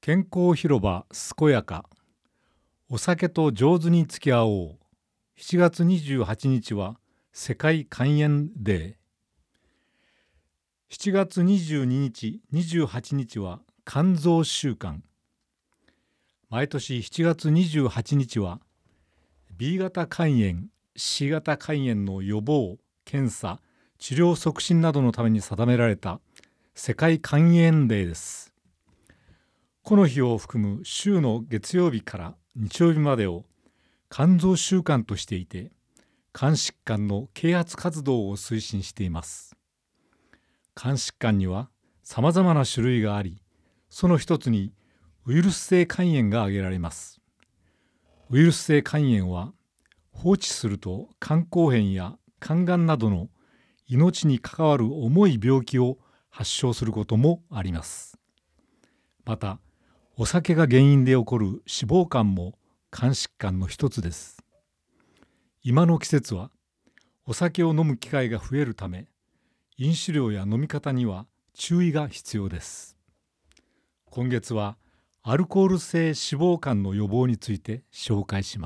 健康広場健やか、お酒と上手に付き合おう。7月28日は世界肝炎デー。7月22日、28日は肝臓週間。毎年7月28日は B 型肝炎、C 型肝炎の予防、検査、治療促進などのために定められた世界肝炎デーです。この日を含む週の月曜日から日曜日までを肝臓週間としていて、肝疾患の啓発活動を推進しています。肝疾患にはさまざまな種類があり、その一つにウイルス性肝炎が挙げられます。ウイルス性肝炎は放置すると肝硬変や肝がんなどの命に関わる重い病気を発症することもあります。また、お酒が原因で起こる脂肪肝も肝疾患の一つです。今の季節はお酒を飲む機会が増えるため、飲酒量や飲み方には注意が必要です。今月はアルコール性脂肪肝の予防について紹介します。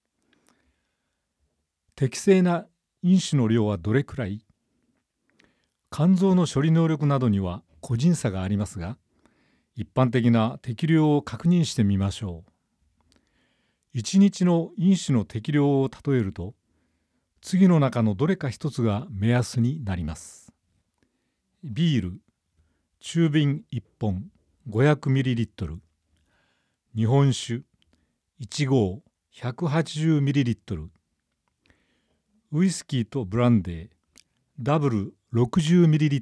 適正な飲酒の量はどれくらい？肝臓の処理能力などには個人差がありますが、一般的な適量を確認してみましょう。1日の飲酒の適量を例えると、次の中のどれか一つが目安になります。ビール、中瓶1本 500ml、日本酒、1合 180ml、ウイスキーとブランデー、ダブル 60ml、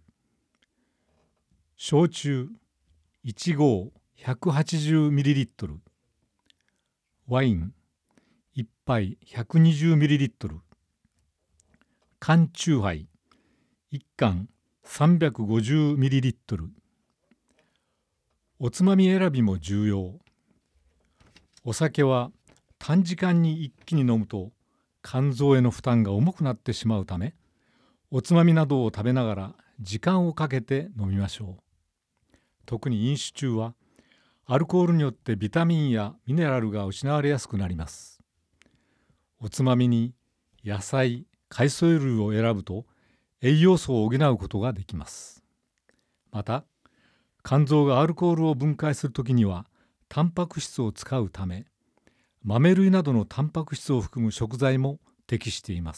焼酎、1合 180ml、ワイン、1杯 120ml、缶チューハイ、1缶 350ml。おつまみ選びも重要。お酒は短時間に一気に飲むと肝臓への負担が重くなってしまうため、おつまみなどを食べながら時間をかけて飲みましょう。特に飲酒中はアルコールによってビタミンやミネラルが失われやすくなります。おつまみに野菜、海藻類を選ぶと栄養素を補うことができます。また、肝臓がアルコールを分解するときにはタンパク質を使うため、豆類などのタンパク質を含む食材も適しています。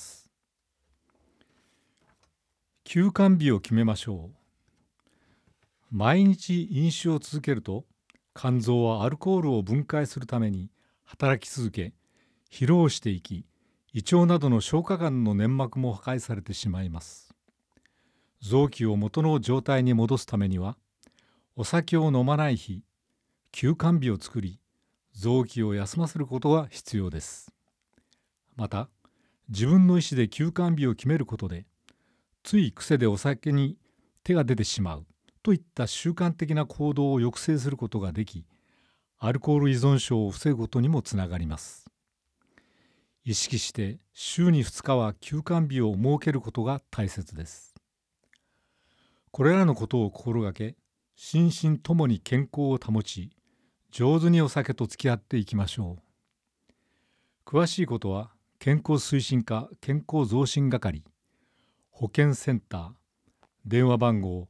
休肝日を決めましょう。毎日飲酒を続けると、肝臓はアルコールを分解するために働き続け、疲労していき、胃腸などの消化管の粘膜も破壊されてしまいます。臓器を元の状態に戻すためには、お酒を飲まない日、休肝日を作り、臓器を休ませることが必要です。また、自分の意思で休肝日を決めることで、つい癖でお酒に手が出てしまうといった習慣的な行動を抑制することができ、アルコール依存症を防ぐことにもつながります。意識して週に2日は休肝日を設けることが大切です。これらのことを心がけ、心身ともに健康を保ち、上手にお酒と付き合っていきましょう。詳しいことは健康推進課健康増進係、保健センター、電話番号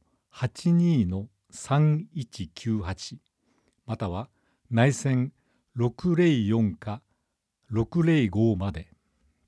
82-3198 または内線604か605まで。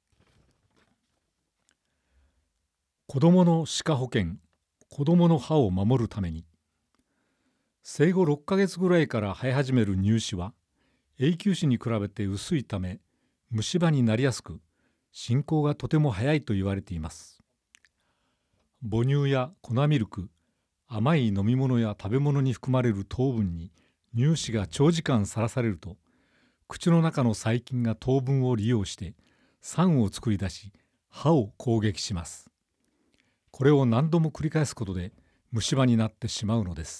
子どもの歯科保険、子どもの歯を守るために。生後6ヶ月ぐらいから生え始める乳歯は永久歯に比べて薄いため虫歯になりやすく、進行がとても早いと言われています。母乳や粉ミルク、甘い飲み物や食べ物に含まれる糖分に乳歯が長時間さらされると、口の中の細菌が糖分を利用して酸を作り出し、歯を攻撃します。これを何度も繰り返すことで虫歯になってしまうのです。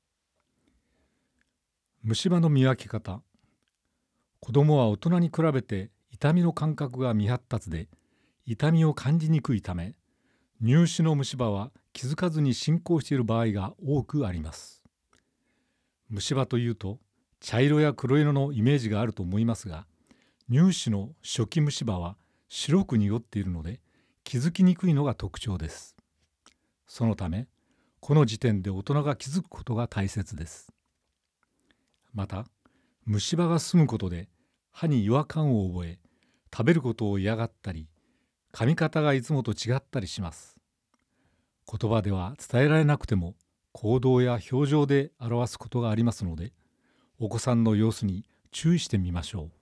虫歯の見分け方。子どもは大人に比べて痛みの感覚が未発達で、痛みを感じにくいため、乳歯の虫歯は気づかずに進行している場合が多くあります。 虫歯というと茶色や黒色のイメージがあると思いますが、乳歯の初期虫歯は白く濁っているので気づきにくいのが特徴です。そのためこの時点で大人が気づくことが大切です。また虫歯が進むことで歯に違和感を覚え、食べることを嫌がったり、噛み方がいつもと違ったりします。言葉では伝えられなくても行動や表情で表すことがありますので、お子さんの様子に注意してみましょう。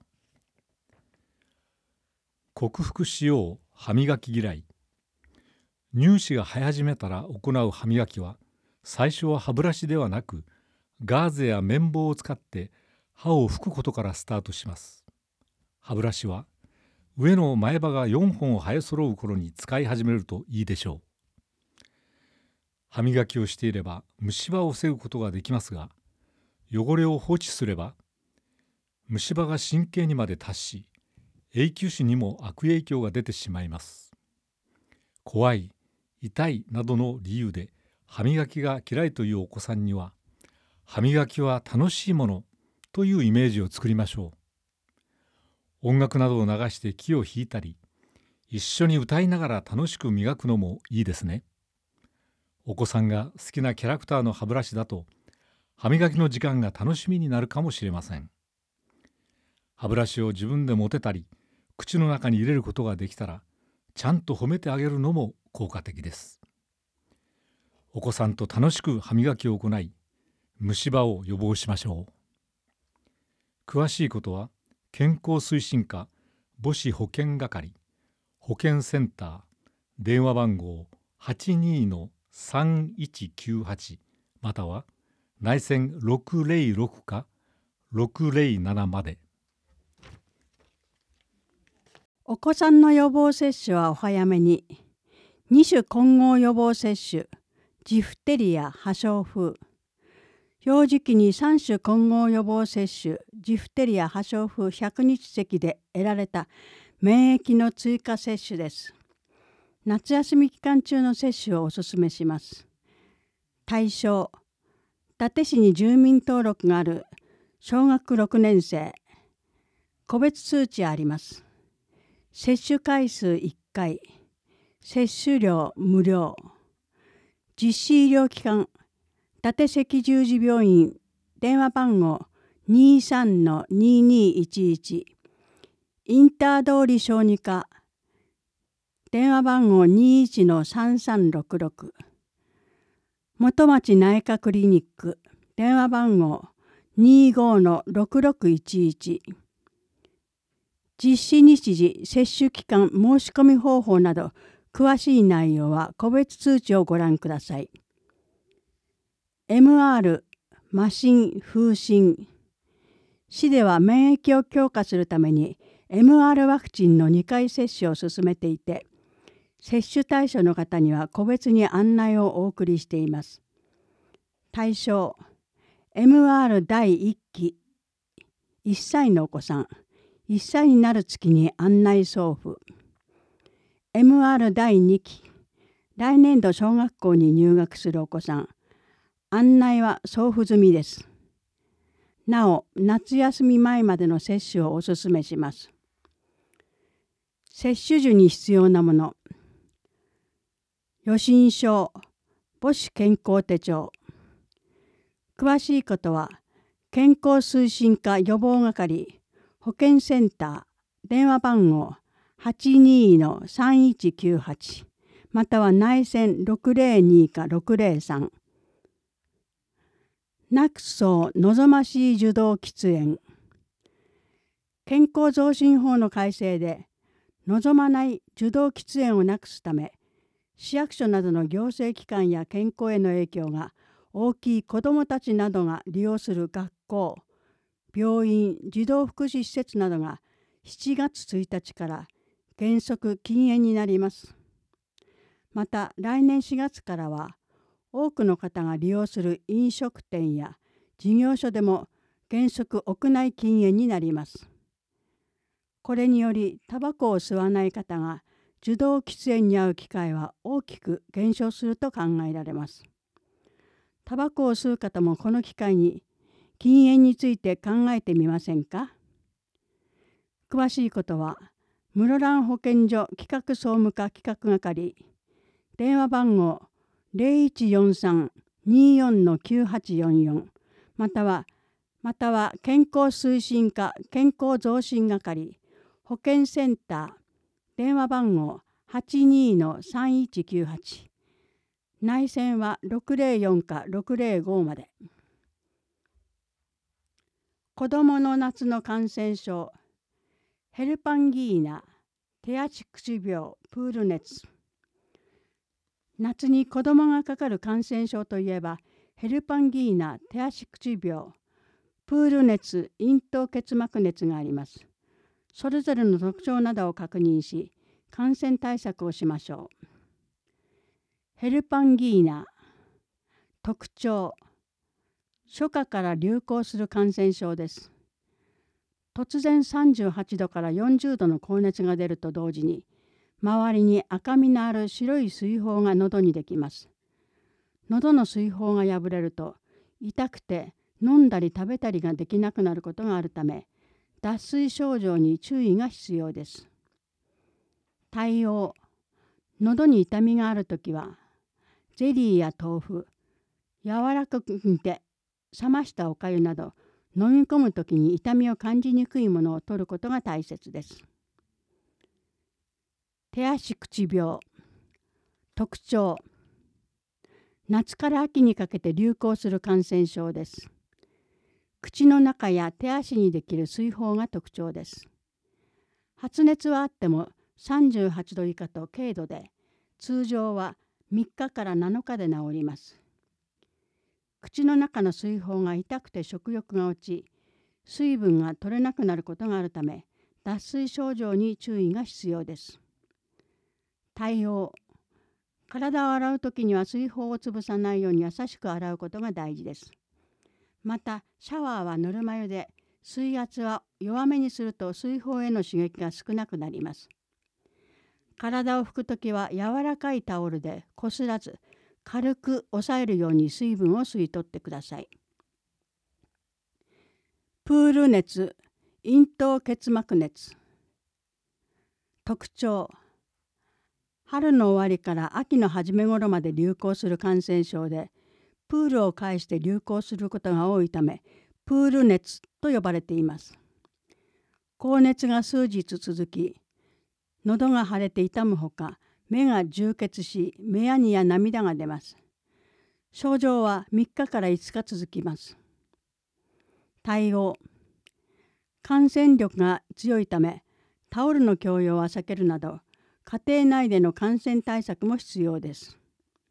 克服しよう歯磨き嫌い。乳歯が生え始めたら行う歯磨きは、最初は歯ブラシではなくガーゼや綿棒を使って歯を拭くことからスタートします。歯ブラシは上の前歯が4本生え揃う頃に使い始めるといいでしょう。歯磨きをしていれば虫歯を防ぐことができますが、汚れを放置すれば虫歯が神経にまで達し、永久歯にも悪影響が出てしまいます。怖い、痛いなどの理由で歯磨きが嫌いというお子さんには、歯磨きは楽しいものというイメージを作りましょう。音楽などを流して気を引いたり、一緒に歌いながら楽しく磨くのもいいですね。お子さんが好きなキャラクターの歯ブラシだと、歯磨きの時間が楽しみになるかもしれません。歯ブラシを自分で持てたり、口の中に入れることができたら、ちゃんと褒めてあげるのも効果的です。お子さんと楽しく歯磨きを行い、虫歯を予防しましょう。詳しいことは、健康推進課母子保健係保健センター電話番号 82-3198 または内線606か607まで。 お子さんの予防接種はお早めに。2種混合予防接種、ジフテリア、破傷風。幼児期に3種混合予防接種、ジフテリア、破傷風100日咳で得られた免疫の追加接種です。夏休み期間中の接種をお勧めします。対象、伊達市に住民登録がある小学6年生。個別通知あります。接種回数1回。接種料無料。実施医療機関、伊達赤十字病院、電話番号 23-2211。インター通り小児科、電話番号 21-3366。元町内科クリニック、電話番号 25-6611。実施日時、接種期間、申し込み方法など、詳しい内容は個別通知をご覧ください。MR、麻疹、風疹。市では免疫を強化するために MR ワクチンの2回接種を進めていて、接種対象の方には個別に案内をお送りしています。対象、MR 第1期、1歳のお子さん、1歳になる月に案内送付。MR 第2期、来年度小学校に入学するお子さん、案内は送付済みです。なお、夏休み前までの接種をお勧めします。接種時に必要なもの。予診票、母子健康手帳。詳しいことは、健康推進課予防係、保健センター、電話番号 82-3198 または内線602か603。なくそう望ましい受動喫煙。健康増進法の改正で望まない受動喫煙をなくすため、市役所などの行政機関や健康への影響が大きい子どもたちなどが利用する学校、病院、児童福祉施設などが7月1日から原則禁煙になります。また来年4月からは多くの方が利用する飲食店や事業所でも原則屋内禁煙になります。これによりタバコを吸わない方が受動喫煙に遭う機会は大きく減少すると考えられます。タバコを吸う方もこの機会に禁煙について考えてみませんか。詳しいことは室蘭保健所企画総務課企画係、電話番号 0143-24-9844 または健康推進課健康増進係保健センター電話番号 82-3198 内線は604か605まで。子どもの夏の感染症、ヘルパンギーナ、手足口病、プール熱。夏に子どもがかかる感染症といえば、ヘルパンギーナ、手足口病、プール熱、咽頭結膜熱があります。それぞれの特徴などを確認し、感染対策をしましょう。ヘルパンギーナ、特徴、初夏から流行する感染症です。突然38度から40度の高熱が出ると同時に、周りに赤みのある白い水疱が喉にできます。喉の水疱が破れると、痛くて飲んだり食べたりができなくなることがあるため、脱水症状に注意が必要です。対応、喉に痛みがあるときは、ゼリーや豆腐、柔らかく煮て冷ましたおかゆなど、飲み込むときに痛みを感じにくいものを取ることが大切です。手足口病、特徴、夏から秋にかけて流行する感染症です。口の中や手足にできる水疱が特徴です。発熱はあっても38度以下と軽度で、通常は3日から7日で治ります。口の中の水疱が痛くて食欲が落ち、水分が取れなくなることがあるため、脱水症状に注意が必要です。対応、体を洗うときには水疱を潰さないように優しく洗うことが大事です。また、シャワーはぬるま湯で、水圧は弱めにすると水疱への刺激が少なくなります。体を拭くときは柔らかいタオルでこすらず、軽く押さえるように水分を吸い取ってください。プール熱、咽頭結膜熱。特徴、春の終わりから秋の初め頃まで流行する感染症で、プールを介して流行することが多いため、プール熱と呼ばれています。高熱が数日続き、喉が腫れて痛むほか、目が充血し、目やにや涙が出ます。症状は3日から5日続きます。対応、感染力が強いため、タオルの共用は避けるなど、家庭内での感染対策も必要です。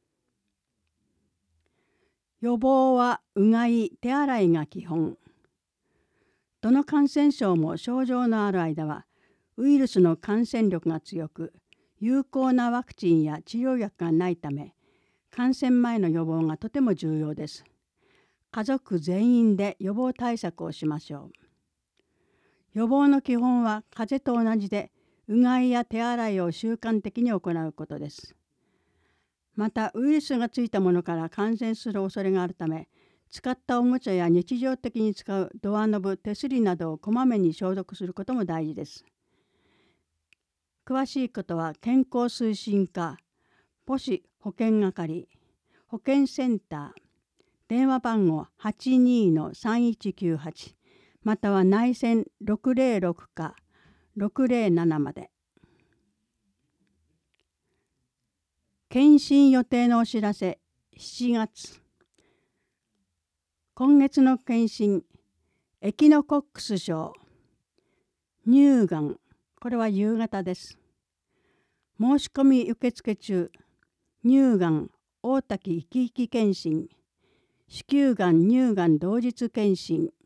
予防はうがい、手洗いが基本。どの感染症も症状のある間は、ウイルスの感染力が強く、有効なワクチンや治療薬がないため、感染前の予防がとても重要です。家族全員で予防対策をしましょう。予防の基本は風邪と同じで、うがいや手洗いを習慣的に行うことです。また、ウイルスがついたものから感染する恐れがあるため、使ったおもちゃや日常的に使うドアノブ、手すりなどをこまめに消毒することも大事です。詳しいことは健康推進課、母子保健係、保健センター、電話番号 82-3198 または内線606か607まで。検診予定のお知らせ、7月。今月の検診、エキノコックス症、乳がん、これは夕方です。申し込み受付中、乳がん、大滝生き生き検診、子宮がん、乳がん同日検診、